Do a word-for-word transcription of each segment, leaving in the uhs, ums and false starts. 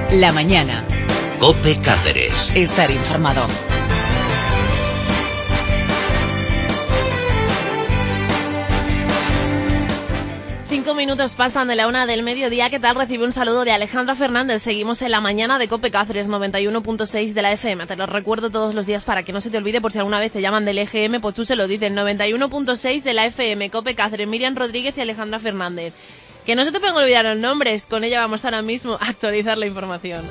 La mañana. COPE Cáceres. Estar informado. Cinco minutos pasan de la una del mediodía. ¿Qué tal? Recibe un saludo de Alejandra Fernández. Seguimos en la mañana de COPE Cáceres, noventa y uno punto seis de la F M. Te lo recuerdo todos los días para que no se te olvide, por si alguna vez te llaman del E G M, pues tú se lo dices. noventa y uno punto seis de la F M, COPE Cáceres, Miriam Rodríguez y Alejandra Fernández. Que no se te pueden olvidar los nombres. Con ella vamos ahora mismo a actualizar la información.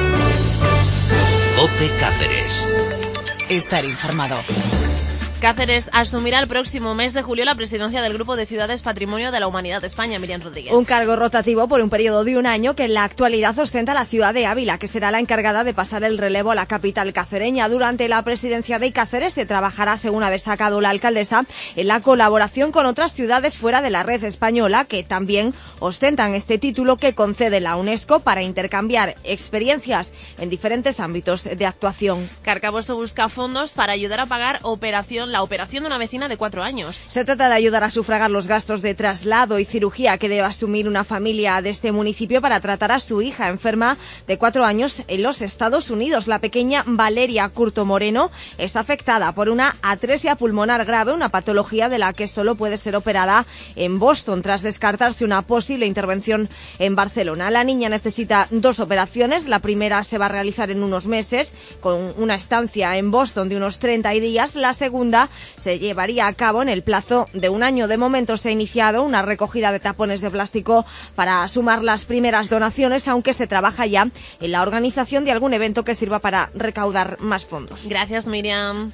COPE Cáceres. Estar informado. Cáceres asumirá el próximo mes de julio la presidencia del Grupo de Ciudades Patrimonio de la Humanidad de España. Miriam Rodríguez. Un cargo rotativo por un periodo de un año que en la actualidad ostenta la ciudad de Ávila, que será la encargada de pasar el relevo a la capital cacereña. Durante la presidencia de Cáceres se trabajará, según ha destacado la alcaldesa, en la colaboración con otras ciudades fuera de la red española que también ostentan este título que concede la UNESCO para intercambiar experiencias en diferentes ámbitos de actuación. Carcaboso busca fondos para ayudar a pagar operación la operación de una vecina de cuatro años. Se trata de ayudar a sufragar los gastos de traslado y cirugía que debe asumir una familia de este municipio para tratar a su hija enferma de cuatro años en los Estados Unidos. La pequeña Valeria Curto Moreno está afectada por una atresia pulmonar grave, una patología de la que solo puede ser operada en Boston tras descartarse una posible intervención en Barcelona. La niña necesita dos operaciones. La primera se va a realizar en unos meses con una estancia en Boston de unos treinta días. La segunda se llevaría a cabo en el plazo de un año. De momento se ha iniciado una recogida de tapones de plástico para sumar las primeras donaciones, aunque se trabaja ya en la organización de algún evento que sirva para recaudar más fondos. Gracias, Miriam.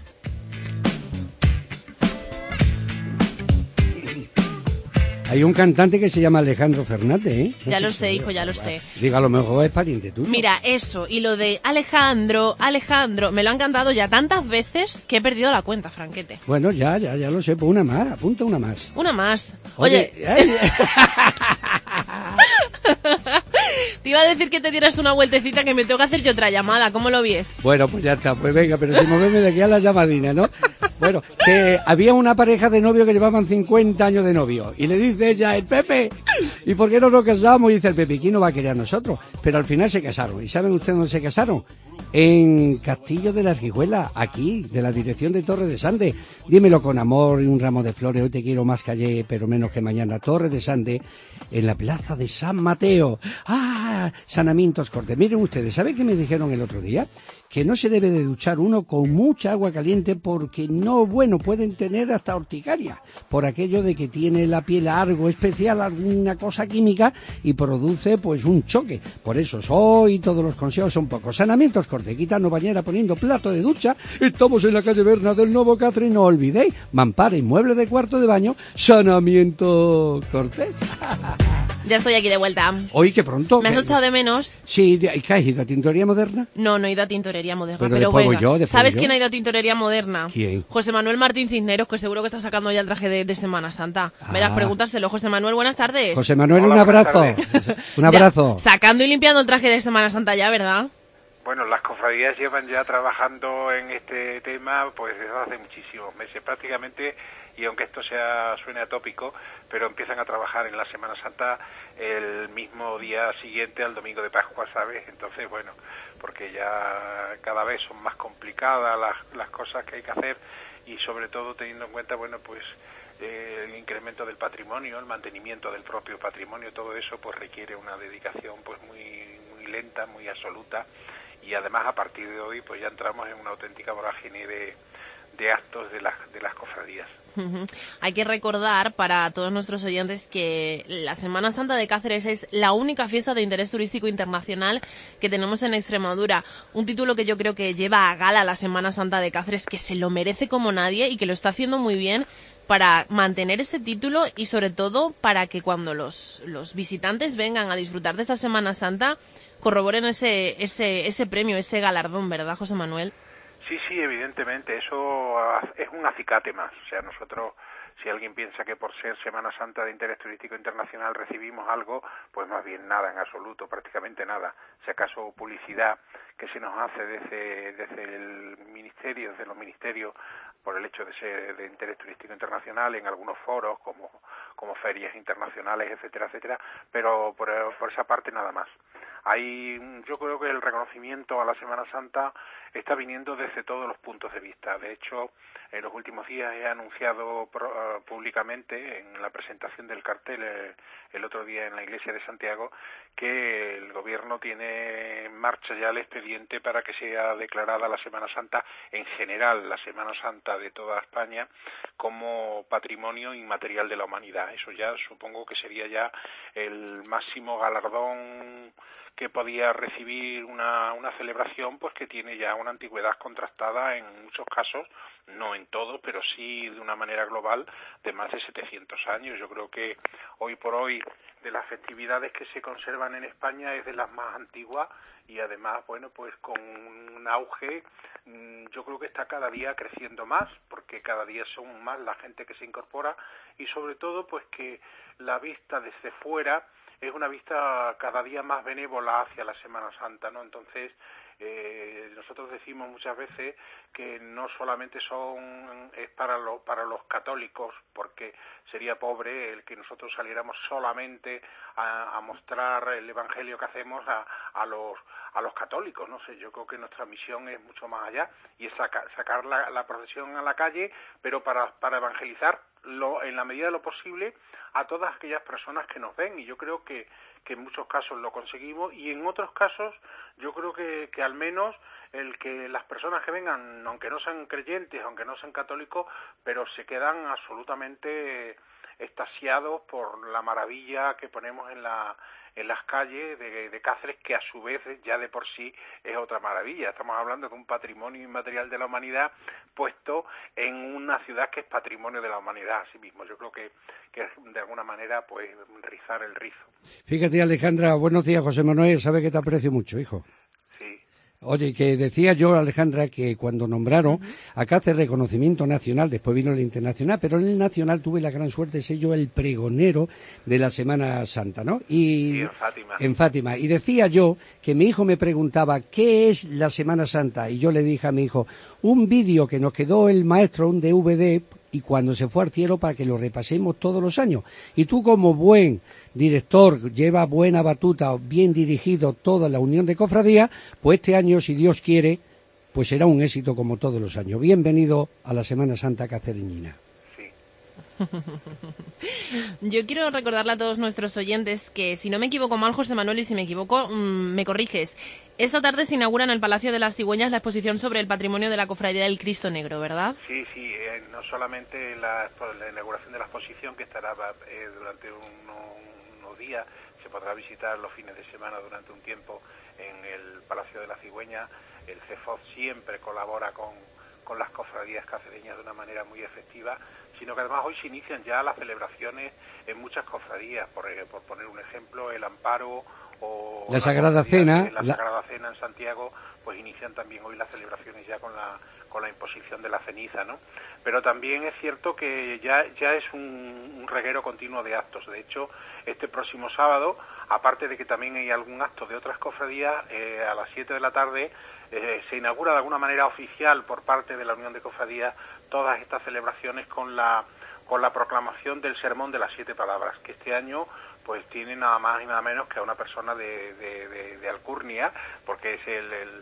Hay un cantante que se llama Alejandro Fernández, ¿eh? No ya sé lo si sé, hijo, veo. ya lo sé. Diga, a lo mejor es pariente tuyo. Mira, eso, y lo de Alejandro, Alejandro, me lo han cantado ya tantas veces que he perdido la cuenta, Franquete. Bueno, ya, ya, ya lo sé, pues una más, apunta una más. Una más. Oye, Oye, ay, te iba a decir que te dieras una vueltecita que me tengo que hacer yo otra llamada, ¿cómo lo vies? bueno, pues ya está, pues venga, pero si movemos de aquí a la llamadina, ¿no? Bueno, que había una pareja de novios que llevaban cincuenta años de novio, y le dice ella, el Pepe, ¿y por qué no nos casamos? Y dice el Pepe, ¿quién nos va a querer a nosotros? Pero al final se casaron, ¿y saben ustedes dónde se casaron? En Castillo de la Argijuela, aquí, de la dirección de Torre de Sande. Dímelo con amor y un ramo de flores, hoy te quiero más que ayer, pero menos que mañana. Torre de Sande, en la plaza de San Mateo. ¡Ah! Sanamientos Cortes. Miren ustedes, ¿saben qué me dijeron el otro día? Que no se debe de duchar uno con mucha agua caliente porque no, bueno, pueden tener hasta urticaria, por aquello de que tiene la piel algo especial, alguna cosa química y produce pues un choque. Por eso hoy todos los consejos son pocos. Sanamientos Cortes, quitando bañera, poniendo plato de ducha. Estamos en la calle Berna del Nuevo Cáceres, no olvidéis, mampara y mueble de cuarto de baño, Sanamientos Cortes. Ya estoy aquí de vuelta. Hoy que pronto. ¿Me has echado de menos? Sí, ¿qué has ido a Tintorería Moderna? No, no he ido a Tintorería Moderna, pero, pero después venga. voy yo, después ¿Sabes voy yo. quién ha ido a Tintorería Moderna? ¿Quién? José Manuel Martín Cisneros, que seguro que está sacando ya el traje de, de Semana Santa. Ah. Verás, pregúntaselo. José Manuel, buenas tardes. José Manuel, Hola, un abrazo. buenas Un abrazo. Ya, sacando y limpiando el traje de Semana Santa ya, ¿verdad? Bueno, las cofradías llevan ya trabajando en este tema pues desde hace muchísimos meses prácticamente, y aunque esto sea suene atópico, pero empiezan a trabajar en la Semana Santa el mismo día siguiente al domingo de Pascua, ¿sabes? Entonces, bueno, porque ya cada vez son más complicadas las, las cosas que hay que hacer, y sobre todo teniendo en cuenta, bueno, pues eh, el incremento del patrimonio, el mantenimiento del propio patrimonio, todo eso pues requiere una dedicación pues muy, muy lenta, muy absoluta. Y además a partir de hoy pues ya entramos en una auténtica vorágine de, de actos de las, de las cofradías. Uh-huh. Hay que recordar para todos nuestros oyentes que la Semana Santa de Cáceres es la única fiesta de interés turístico internacional que tenemos en Extremadura. Un título que yo creo que lleva a gala la Semana Santa de Cáceres, que se lo merece como nadie y que lo está haciendo muy bien para mantener ese título y sobre todo para que cuando los, los visitantes vengan a disfrutar de esta Semana Santa corroboren ese, ese, ese premio, ese galardón, ¿verdad, José Manuel? Sí, sí, evidentemente, eso es un acicate más. O sea, nosotros, si alguien piensa que por ser Semana Santa de interés turístico internacional recibimos algo, pues más bien nada, en absoluto, prácticamente nada. Si acaso publicidad que se nos hace desde, desde el ministerio, desde los ministerios, por el hecho de ser de interés turístico internacional en algunos foros, como, como ferias internacionales, etcétera, etcétera, pero por, por esa parte nada más. Hay, yo creo que el reconocimiento a la Semana Santa está viniendo desde todos los puntos de vista. De hecho, en los últimos días he anunciado pro, uh, públicamente en la presentación del cartel eh, el otro día en la iglesia de Santiago que el gobierno tiene en marcha ya el expediente para que sea declarada la Semana Santa en general, la Semana Santa de toda España, como patrimonio inmaterial de la humanidad. Eso ya supongo que sería ya el máximo galardón que podía recibir una, una celebración pues que tiene ya una antigüedad contrastada en muchos casos, no en todos, pero sí de una manera global de más de setecientos años. Yo creo que hoy por hoy de las festividades que se conservan en España es de las más antiguas y además, bueno, pues con un auge, yo creo que está cada día creciendo más, porque cada día son más la gente que se incorpora y sobre todo pues que la vista desde fuera es una vista cada día más benévola hacia la Semana Santa, ¿no? Entonces, eh, nosotros decimos muchas veces que no solamente son es para los para los católicos, porque sería pobre el que nosotros saliéramos solamente a, a mostrar el evangelio que hacemos a, a los a los católicos, no sé, yo creo que nuestra misión es mucho más allá y es saca, sacar la, la procesión a la calle, pero para para evangelizar lo, en la medida de lo posible a todas aquellas personas que nos ven, y yo creo que, que en muchos casos lo conseguimos y en otros casos yo creo que, que al menos el que las personas que vengan, aunque no sean creyentes, aunque no sean católicos, pero se quedan absolutamente extasiados por la maravilla que ponemos en la en las calles de, de Cáceres, que a su vez ya de por sí es otra maravilla. Estamos hablando de un patrimonio inmaterial de la humanidad puesto en una ciudad que es patrimonio de la humanidad a sí mismo. Yo creo que, que es de alguna manera pues rizar el rizo. Fíjate, Alejandra, buenos días, José Manuel, sabe que te aprecio mucho, hijo. Oye, que decía yo, Alejandra, que cuando nombraron uh-huh. a Cáceres reconocimiento nacional, después vino el internacional, pero en el nacional tuve la gran suerte de ser yo el pregonero de la Semana Santa, ¿no? Y sí, en Fátima. En Fátima. Y decía yo que mi hijo me preguntaba, ¿qué es la Semana Santa? Y yo le dije a mi hijo, un vídeo que nos quedó el maestro, un D V D, y cuando se fue al cielo para que lo repasemos todos los años. Y tú como buen director, lleva buena batuta, bien dirigido toda la unión de cofradías, pues este año, si Dios quiere, pues será un éxito como todos los años. Bienvenido a la Semana Santa cacereñina. Yo quiero recordarle a todos nuestros oyentes que, si no me equivoco mal, José Manuel, y si me equivoco, mmm, me corriges. Esta tarde se inaugura en el Palacio de las Cigüeñas la exposición sobre el patrimonio de la Cofradía del Cristo Negro, ¿verdad? Sí, sí, eh, no solamente la, la inauguración de la exposición, que estará eh, durante uno, unos días, se podrá visitar los fines de semana durante un tiempo en el Palacio de las Cigüeñas. El C E F O D siempre colabora con, con las cofradías cacereñas de una manera muy efectiva, sino que además hoy se inician ya las celebraciones en muchas cofradías, por, por poner un ejemplo, el Amparo o la Sagrada Cena, la, la Sagrada Cena en Santiago, pues inician también hoy las celebraciones ya con la con la imposición de la ceniza, ¿no? Pero también es cierto que ya ya es un, un reguero continuo de actos. De hecho, este próximo sábado, aparte de que también hay algún acto de otras cofradías, eh, a las siete de la tarde eh, se inaugura de alguna manera oficial por parte de la Unión de Cofradías todas estas celebraciones con la con la proclamación del Sermón de las Siete Palabras, que este año pues tiene nada más y nada menos que a una persona de, de, de, de Alcurnia, porque es el, el,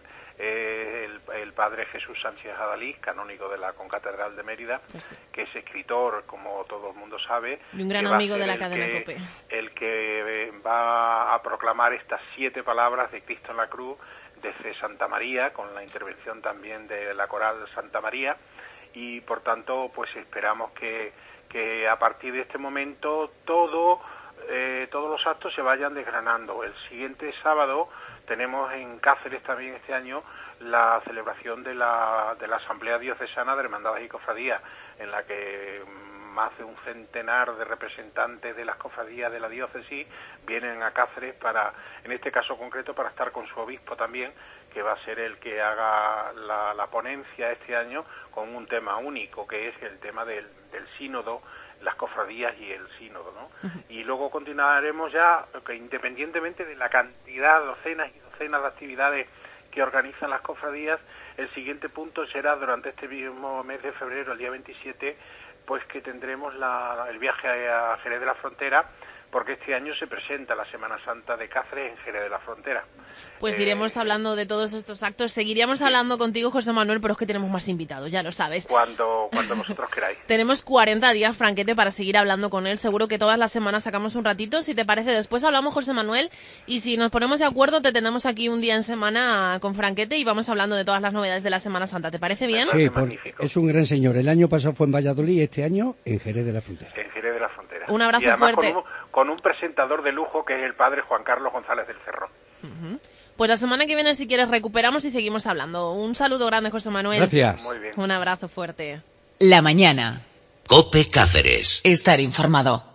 el, el padre Jesús Sánchez Adalí, canónigo de la Concatedral de Mérida, sí. que es escritor, como todo el mundo sabe. Y un gran amigo de la cadena que, COPE. El que va a proclamar estas siete palabras de Cristo en la cruz desde Santa María, con la intervención también de la coral Santa María, y por tanto pues esperamos que, que a partir de este momento todo eh, todos los actos se vayan desgranando. El siguiente sábado tenemos en Cáceres también este año la celebración de la, de la Asamblea Diocesana de Hermandades y Cofradías, en la que más de un centenar de representantes de las cofradías de la diócesis vienen a Cáceres para, en este caso concreto, para estar con su obispo también, que va a ser el que haga la, la ponencia este año con un tema único, que es el tema del, del sínodo, las cofradías y el sínodo, ¿no? Uh-huh. Y luego continuaremos ya, que independientemente de la cantidad, docenas y docenas de actividades que organizan las cofradías, el siguiente punto será durante este mismo mes de febrero, el día veintisiete, pues que tendremos la, el viaje a Jerez de la Frontera, porque este año se presenta la Semana Santa de Cáceres en Jerez de la Frontera. Pues eh, iremos hablando de todos estos actos. Seguiríamos sí. hablando contigo, José Manuel, pero es que tenemos más invitados, ya lo sabes. Cuando, cuando vosotros queráis. Tenemos cuarenta días, Franquete, para seguir hablando con él. Seguro que todas las semanas sacamos un ratito. Si te parece, después hablamos, José Manuel, y si nos ponemos de acuerdo, te tenemos aquí un día en semana con Franquete y vamos hablando de todas las novedades de la Semana Santa. ¿Te parece bien? Sí, por, es un gran señor. El año pasado fue en Valladolid y este año en Jerez de la Frontera. En Jerez de la Frontera. Un abrazo y además fuerte. Con un, con un presentador de lujo que es el padre Juan Carlos González del Cerro. Uh-huh. Pues la semana que viene, si quieres, recuperamos y seguimos hablando. Un saludo grande, José Manuel. Gracias. Muy bien. Un abrazo fuerte. La mañana. COPE Cáceres. Estar informado.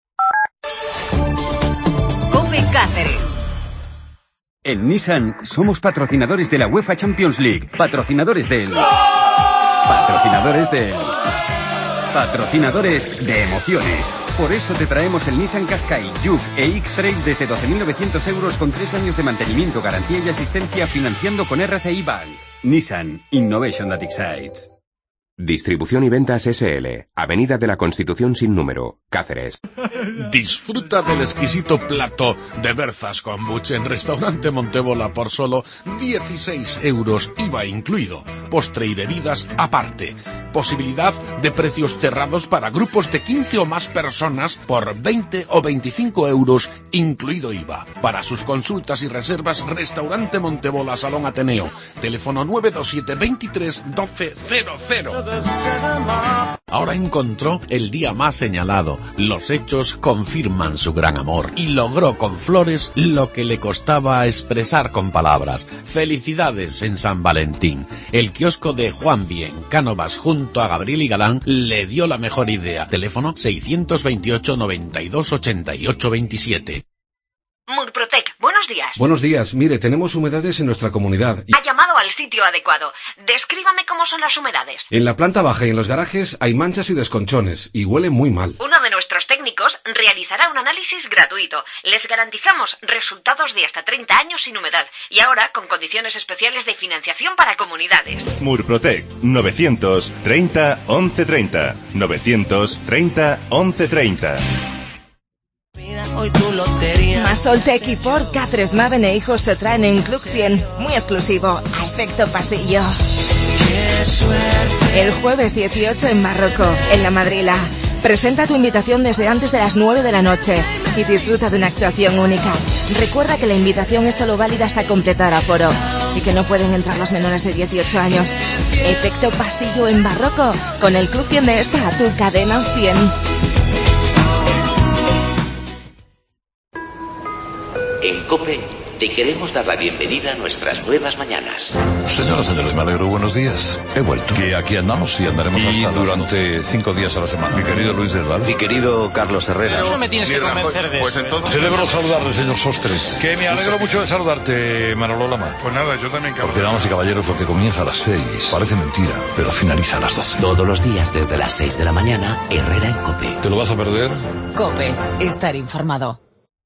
COPE Cáceres. En Nissan somos patrocinadores de la UEFA Champions League. Patrocinadores del... Patrocinadores del... Patrocinadores de emociones. Por eso te traemos el Nissan Qashqai, Juke e X-Trail desde doce mil novecientos euros con tres años de mantenimiento, garantía y asistencia financiando con R C I Bank. Nissan Innovation that excites. Distribución y ventas S L. Avenida de la Constitución sin número, Cáceres. Disfruta del exquisito plato de berzas con buche en Restaurante Montebola por solo dieciséis euros, I V A incluido. Postre y bebidas aparte. Posibilidad de precios cerrados para grupos de quince o más personas por veinte o veinticinco euros, incluido I V A. Para sus consultas y reservas, Restaurante Montebola, Salón Ateneo. Teléfono nueve dos siete veintitrés doce cero cero. Ahora encontró el día más señalado. Los hechos confirman su gran amor y logró con flores lo que le costaba expresar con palabras. Felicidades en San Valentín. El kiosco de Juan Bien, Cánovas, junto a Gabriel y Galán, le dio la mejor idea. Teléfono seiscientos veintiocho noventa y dos ochenta y ocho veintisiete. Murprotec, buenos días. Buenos días, mire, tenemos humedades en nuestra comunidad. Y... Ha llamado al sitio adecuado. Descríbame cómo son las humedades. En la planta baja y en los garajes hay manchas y desconchones, y huele muy mal. Uno de nuestros técnicos realizará un análisis gratuito. Les garantizamos resultados de hasta treinta años sin humedad, y ahora con condiciones especiales de financiación para comunidades. Murprotec, novecientos treinta once treinta. novecientos treinta once treinta. Masoltec y Ford Cáceres Maven e Hijos te traen en Club cien, muy exclusivo, a efecto pasillo. El jueves dieciocho en Marroco, en La Madrila. Presenta tu invitación desde antes de las nueve de la noche y disfruta de una actuación única. Recuerda que la invitación es solo válida hasta completar aforo y que no pueden entrar los menores de dieciocho años. Efecto pasillo en Marroco, con el Club cien de esta, tu cadena cien. En COPE te queremos dar la bienvenida a nuestras nuevas mañanas. Señoras, señores, me alegro, buenos días. He vuelto. Que aquí andamos y andaremos y hasta durante las... cinco días a la semana. Mi querido Luis del Val. Mi querido Carlos Herrera. No me tienes que convencer de Pues entonces... Celebro saludarle, señor Sostres. Que me alegro mucho de saludarte, Manolo Lama. Pues nada, yo también, cabrón. Porque, damas y caballeros, lo que comienza a las seis parece mentira, pero finaliza a las doce. Todos los días desde las seis de la mañana, Herrera en COPE. ¿Te lo vas a perder? COPE. Estar informado.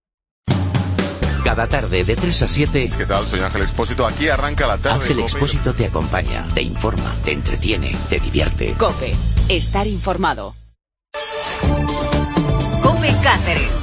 Cada tarde de tres a siete... ¿Qué tal? Soy Ángel Expósito. Aquí arranca la tarde. Ángel Expósito te acompaña, te informa, te entretiene, te divierte. COPE. Estar informado. COPE Cáceres.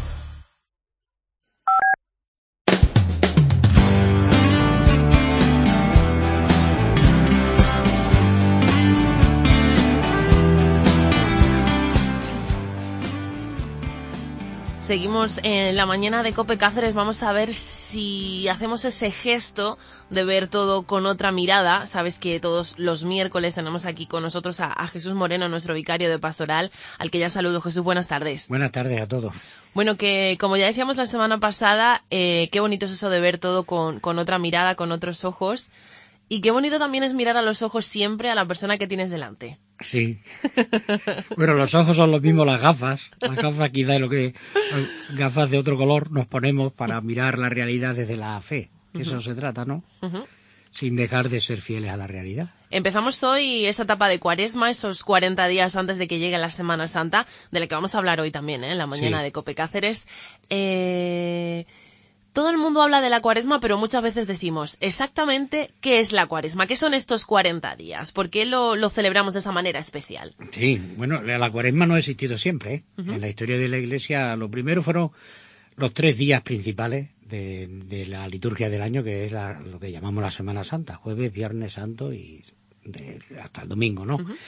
Seguimos en la mañana de COPE Cáceres. Vamos a ver si hacemos ese gesto de ver todo con otra mirada. Sabes que todos los miércoles tenemos aquí con nosotros a, a Jesús Moreno, nuestro vicario de pastoral, al que ya saludo. Jesús, buenas tardes. Buenas tardes a todos. Bueno, que como ya decíamos la semana pasada, eh, qué bonito es eso de ver todo con, con otra mirada, con otros ojos. Y qué bonito también es mirar a los ojos siempre a la persona que tienes delante. Sí. Bueno, los ojos son los mismos las gafas. Las gafas quizá es lo que... Gafas de otro color nos ponemos para mirar la realidad desde la fe. Uh-huh. Eso se trata, ¿no? Uh-huh. Sin dejar de ser fieles a la realidad. Empezamos hoy esa etapa de Cuaresma, esos cuarenta días antes de que llegue la Semana Santa, de la que vamos a hablar hoy también, ¿eh? En la mañana sí. de COPE Cáceres. Eh... Todo el mundo habla de la Cuaresma, pero muchas veces decimos exactamente qué es la Cuaresma, qué son estos cuarenta días, por qué lo, lo celebramos de esa manera especial. Sí, bueno, la Cuaresma no ha existido siempre, ¿eh? Uh-huh. En la historia de la Iglesia, lo primero fueron los tres días principales de, de la liturgia del año, que es la, lo que llamamos la Semana Santa, jueves, viernes santo y de, hasta el domingo, ¿no? Uh-huh.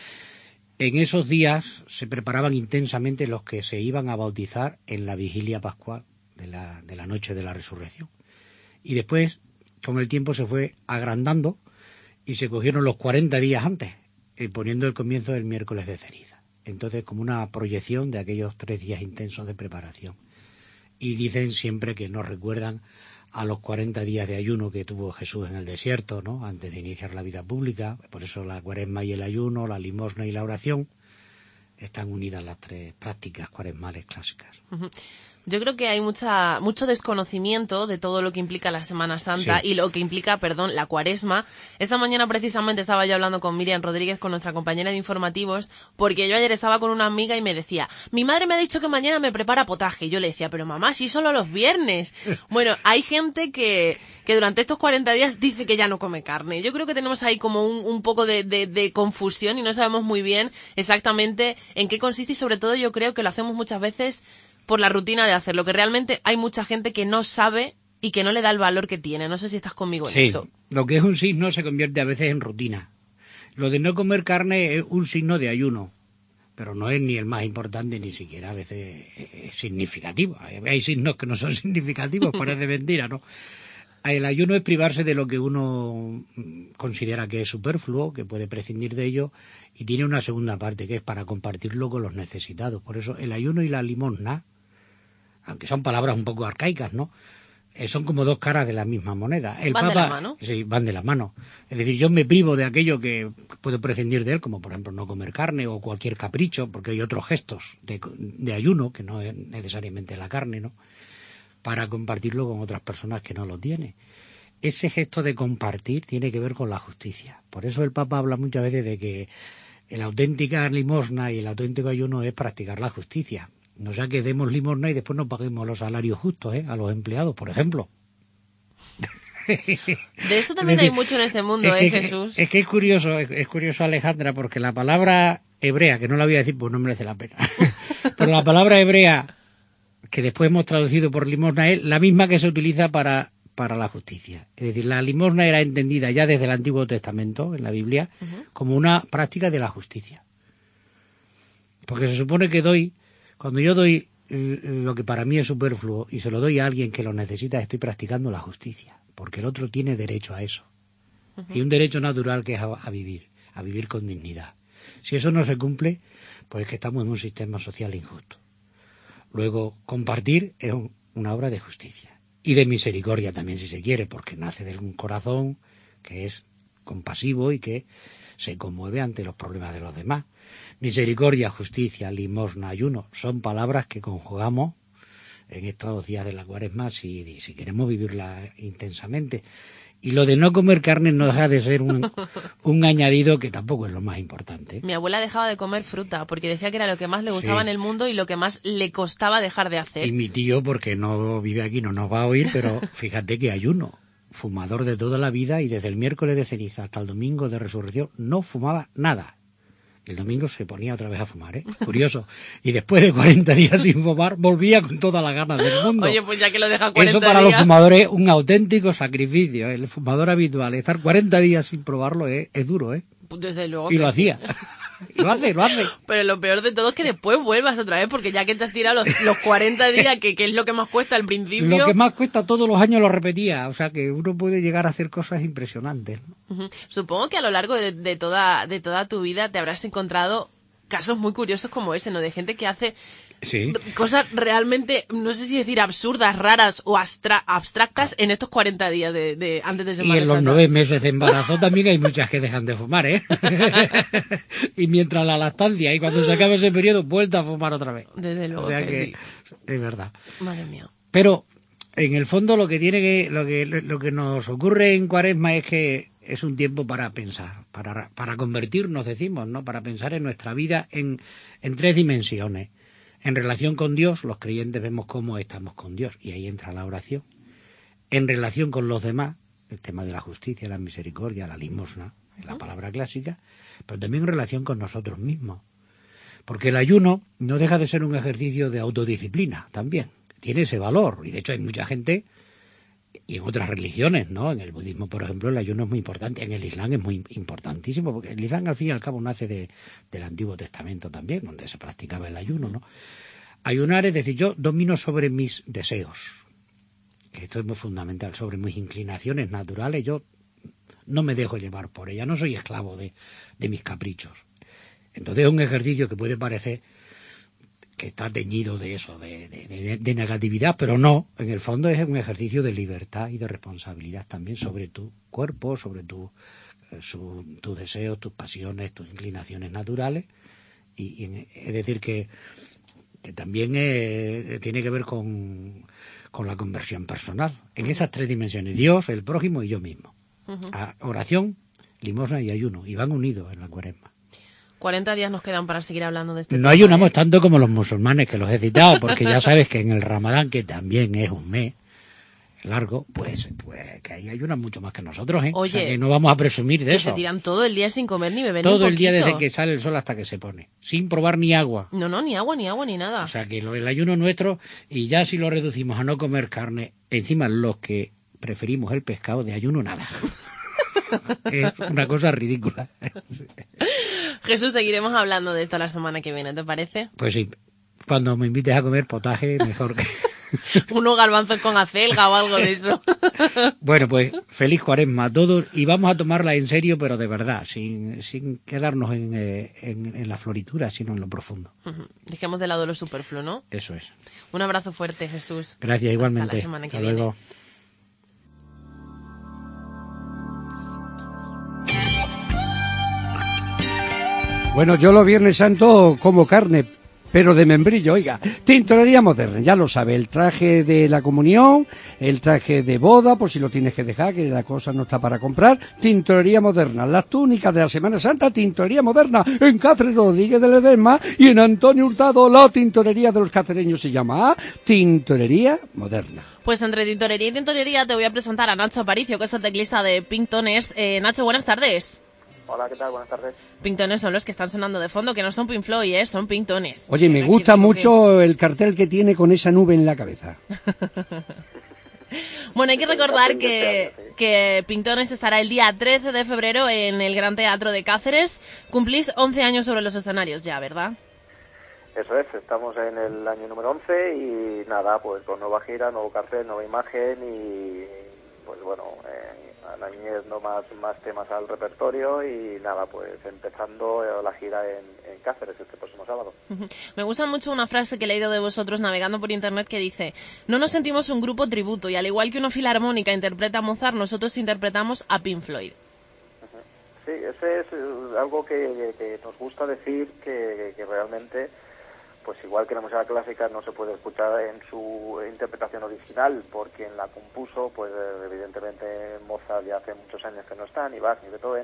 En esos días se preparaban intensamente los que se iban a bautizar en la vigilia pascual de la, de la noche de la resurrección. Y después, con el tiempo, se fue agrandando y se cogieron los cuarenta días antes, eh, poniendo el comienzo del miércoles de ceniza. Entonces, como una proyección de aquellos tres días intensos de preparación. Y dicen siempre que nos recuerdan a los cuarenta días de ayuno que tuvo Jesús en el desierto, ¿no? Antes de iniciar la vida pública. Por eso la Cuaresma y el ayuno, la limosna y la oración, están unidas las tres prácticas cuaresmales clásicas. Uh-huh. Yo creo que hay mucha mucho desconocimiento de todo lo que implica la Semana Santa sí. y lo que implica, perdón, la Cuaresma. Esta mañana precisamente estaba yo hablando con Miriam Rodríguez, con nuestra compañera de informativos, porque yo ayer estaba con una amiga y me decía, mi madre me ha dicho que mañana me prepara potaje. Y yo le decía, pero mamá, si solo los viernes. Bueno, hay gente que, que durante estos cuarenta días dice que ya no come carne. Yo creo que tenemos ahí como un, un poco de, de, de confusión y no sabemos muy bien exactamente en qué consiste, y sobre todo yo creo que lo hacemos muchas veces por la rutina de hacerlo, que realmente hay mucha gente que no sabe y que no le da el valor que tiene. No sé si estás conmigo en sí, eso. Lo que es un signo se convierte a veces en rutina. Lo de no comer carne es un signo de ayuno, pero no es ni el más importante, ni siquiera a veces es significativo. Hay signos que no son significativos, parece mentira, ¿no? El ayuno es privarse de lo que uno considera que es superfluo, que puede prescindir de ello, y tiene una segunda parte, que es para compartirlo con los necesitados. Por eso el ayuno y la limosna, aunque son palabras un poco arcaicas, ¿no? Eh, son como dos caras de la misma moneda. El van Papa, de la mano. Sí, van de la mano. Es decir, yo me privo de aquello que puedo prescindir de él, como por ejemplo no comer carne o cualquier capricho, porque hay otros gestos de, de ayuno, que no es necesariamente la carne, ¿no? Para compartirlo con otras personas que no lo tienen. Ese gesto de compartir tiene que ver con la justicia. Por eso el Papa habla muchas veces de que la auténtica limosna y el auténtico ayuno es practicar la justicia. No sea que demos limosna y después no paguemos los salarios justos, ¿eh? A los empleados, por ejemplo. De eso también hay mucho en este mundo, es ¿eh, que, Jesús? Es que es curioso, es, es curioso, Alejandra, porque la palabra hebrea, que no la voy a decir pues no merece la pena, pero la palabra hebrea que después hemos traducido por limosna es la misma que se utiliza para, para la justicia. Es decir, la limosna era entendida ya desde el Antiguo Testamento, en la Biblia, uh-huh. como una práctica de la justicia. Porque se supone que doy, cuando yo doy lo que para mí es superfluo y se lo doy a alguien que lo necesita, estoy practicando la justicia, porque el otro tiene derecho a eso. Uh-huh. Y un derecho natural que es a, a vivir, a vivir con dignidad. Si eso no se cumple, pues es que estamos en un sistema social injusto. Luego, compartir es un, una obra de justicia y de misericordia también, si se quiere, porque nace de un corazón que es compasivo y que se conmueve ante los problemas de los demás. Misericordia, justicia, limosna, ayuno, son palabras que conjugamos en estos días de la Cuaresma si, si queremos vivirla intensamente. Y lo de no comer carne no deja de ser un, un añadido que tampoco es lo más importante. Mi abuela dejaba de comer fruta porque decía que era lo que más le gustaba sí. en el mundo y lo que más le costaba dejar de hacer. Y mi tío, porque no vive aquí, no nos va a oír, pero fíjate que ayuno. Fumador de toda la vida y desde el miércoles de ceniza hasta el domingo de resurrección no fumaba nada. El domingo se ponía otra vez a fumar, ¿eh? Curioso. Y después de cuarenta días sin fumar, volvía con todas las ganas del mundo. Oye, pues ya que lo deja cuarenta días... Eso para días... los fumadores es un auténtico sacrificio. El fumador habitual, estar cuarenta días sin probarlo es, es duro, ¿eh? Desde luego. Y lo sí. hacía. Lo hace, lo hace. Pero lo peor de todo es que después vuelvas otra vez, porque ya que te has tirado los, los cuarenta días, que, que es lo que más cuesta al principio... Lo que más cuesta todos los años lo repetía, o sea que uno puede llegar a hacer cosas impresionantes, ¿no? Uh-huh. Supongo que a lo largo de, de, toda, de toda tu vida te habrás encontrado casos muy curiosos como ese, ¿no? De gente que hace... Sí. Cosas realmente, no sé si decir absurdas, raras o abstra- abstractas en estos cuarenta días de, de antes de Semana Santa. Y en los Santa. nueve meses de embarazo también hay muchas que dejan de fumar, ¿eh? Y mientras la lactancia y cuando se acaba ese periodo, vuelta a fumar otra vez. Desde luego o sea que, que sí. Es verdad. Madre mía. Pero en el fondo lo que tiene que lo que lo que nos ocurre en Cuaresma es que es un tiempo para pensar, para para convertirnos, decimos, ¿no? Para pensar en nuestra vida en en tres dimensiones. En relación con Dios, los creyentes vemos cómo estamos con Dios, y ahí entra la oración. en relación con los demás, el tema de la justicia, la misericordia, la limosna, es la palabra clásica, pero también en relación con nosotros mismos. Porque el ayuno no deja de ser un ejercicio de autodisciplina también, tiene ese valor, y de hecho hay mucha gente, y en otras religiones, ¿no? En el budismo, por ejemplo, el ayuno es muy importante, en el Islam es muy importantísimo, porque el Islam al fin y al cabo nace de, del Antiguo Testamento también, donde se practicaba el ayuno, ¿no? Ayunar es decir, yo domino sobre mis deseos, que esto es muy fundamental, sobre mis inclinaciones naturales, yo no me dejo llevar por ellas, no soy esclavo de, de mis caprichos. Entonces es un ejercicio que puede parecer que está teñido de eso, de, de, de, de negatividad, pero no, en el fondo es un ejercicio de libertad y de responsabilidad también sobre tu cuerpo, sobre tu, su, tus deseos, tus pasiones, tus inclinaciones naturales, y, y es decir que, que también eh, tiene que ver con, con la conversión personal, en esas tres dimensiones, Dios, el prójimo y yo mismo. Uh-huh. A oración, limosna y ayuno, y van unidos en la Cuaresma. cuarenta días nos quedan para seguir hablando de este no tema. No ayunamos ¿eh? tanto como los musulmanes, que los he citado, porque ya sabes que en el Ramadán, que también es un mes largo, pues, pues que ahí ayunan mucho más que nosotros, ¿eh? Oye, o sea, que no vamos a presumir de que eso. Se tiran todo el día sin comer ni beber todo ni un el día poquito. desde que sale el sol hasta que se pone, sin probar ni agua. No, no, ni agua, ni agua, ni nada. O sea, que lo, el ayuno nuestro, y ya si lo reducimos a no comer carne, encima los que preferimos el pescado, de ayuno nada. Es una cosa ridícula. Jesús, seguiremos hablando de esto la semana que viene, ¿te parece? Pues sí, cuando me invites a comer potaje, mejor que... Unos garbanzos con acelga o algo de eso. Bueno, pues feliz Cuaresma a todos, y vamos a tomarla en serio, pero de verdad, sin, sin quedarnos en, eh, en, en la floritura, sino en lo profundo. Uh-huh. Dejemos de lado lo superfluo, ¿no? Eso es. Un abrazo fuerte, Jesús. Gracias, igualmente. Hasta la semana que Hasta viene. luego. Bueno, yo los Viernes Santos como carne, pero de membrillo, oiga. Tintorería Moderna, ya lo sabe, el traje de la comunión, el traje de boda, por si lo tienes que dejar, que la cosa no está para comprar. Tintorería Moderna, las túnicas de la Semana Santa, Tintorería Moderna, en Cáceres Rodríguez de Ledesma y en Antonio Hurtado, la tintorería de los cacereños se llama Tintorería Moderna. Pues entre tintorería y tintorería te voy a presentar a Nacho Aparicio, que es el teclista de Pinktones. Eh, Nacho, buenas tardes. Hola, ¿qué tal? Buenas tardes. Pinktones son los que están sonando de fondo, que no son Pink Floyd, ¿eh? Son Pinktones. Oye, me gusta mucho el cartel que tiene con esa nube en la cabeza. Bueno, hay que recordar que, que Pinktones estará el día trece de febrero en el Gran Teatro de Cáceres. Cumplís once años sobre los escenarios ya, ¿verdad? Eso es, estamos en el año número once y nada, pues con nueva gira, nuevo cartel, nueva imagen y pues bueno, eh, añadiendo más, más temas al repertorio y nada, pues empezando la gira en, en Cáceres este próximo sábado. Me gusta mucho una frase que he leído de vosotros navegando por internet que dice: no nos sentimos un grupo tributo y al igual que una filarmónica interpreta a Mozart, nosotros interpretamos a Pink Floyd. Sí, ese es algo que, que nos gusta decir, que, que realmente, pues igual que la música clásica no se puede escuchar en su interpretación original, porque en la compuso, pues evidentemente Mozart ya hace muchos años que no está, ni Bach ni Beethoven,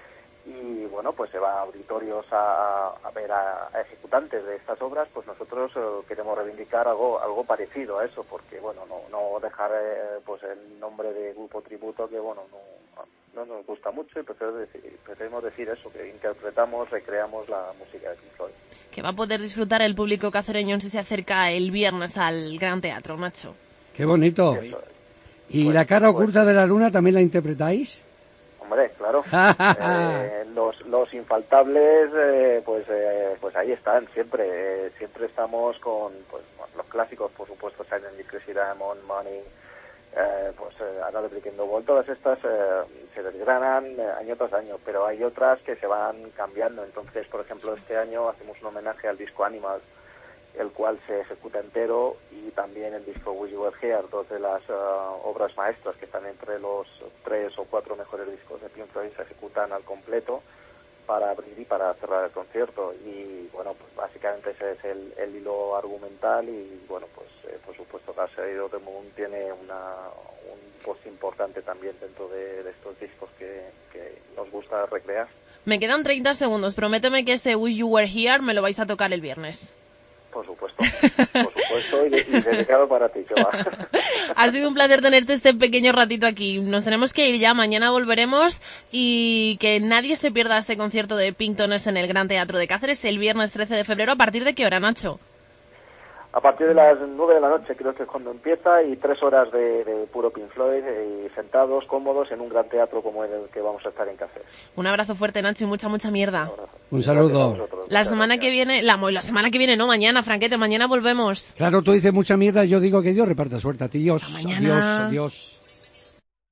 y bueno, pues se va a auditorios a, a ver a, a ejecutantes de estas obras, pues nosotros eh, queremos reivindicar algo algo parecido a eso, porque bueno, no no dejar eh, pues el nombre de grupo tributo, que bueno, no, no nos gusta mucho, y prefiero decir, preferimos decir eso, que interpretamos, recreamos la música de Pink Floyd. Que va a poder disfrutar el público cacereño si se acerca el viernes al Gran Teatro, Nacho. ¡Qué bonito! ¿Y pues, la cara pues, oculta de la luna también la interpretáis? Hombre, claro. eh, los, los infaltables, eh, pues eh, pues ahí están, siempre. Eh, siempre estamos con pues los clásicos, por supuesto, Silent Discrecy, Diamond, Money, eh, pues eh, Another Brick in the Wall. Todas estas eh, se desgranan eh, año tras año, pero hay otras que se van cambiando. Entonces, por ejemplo, este año hacemos un homenaje al disco Animals, el cual se ejecuta entero, y también el disco Wish You Were Here, dos de las uh, obras maestras que están entre los tres o cuatro mejores discos de Pink Floyd, se ejecutan al completo para abrir y para cerrar el concierto. Y bueno, pues básicamente ese es el, el hilo argumental, y bueno, pues eh, por supuesto Dark Side of the Moon tiene una, un post importante también dentro de, de estos discos que, que nos gusta recrear. Me quedan treinta segundos, prométeme que este Wish You Were Here me lo vais a tocar el viernes. Por supuesto, por supuesto, y, y dedicado para ti, que va. Ha sido un placer tenerte este pequeño ratito aquí. Nos tenemos que ir ya, mañana volveremos y que nadie se pierda este concierto de Pink Toners en el Gran Teatro de Cáceres el viernes trece de febrero. ¿A partir de qué hora, Nacho? A partir de las nueve de la noche creo que es cuando empieza y tres horas de, de puro Pink Floyd y sentados, cómodos en un gran teatro como el que vamos a estar en Cáceres. Un abrazo fuerte, Nacho, y mucha, mucha mierda. Un, un saludo. La semana que viene, la, la semana que viene, no, mañana, Franquete, mañana volvemos. Claro, tú dices mucha mierda, yo digo que Dios reparta suerte a ti, Dios, Hasta mañana. adiós, adiós.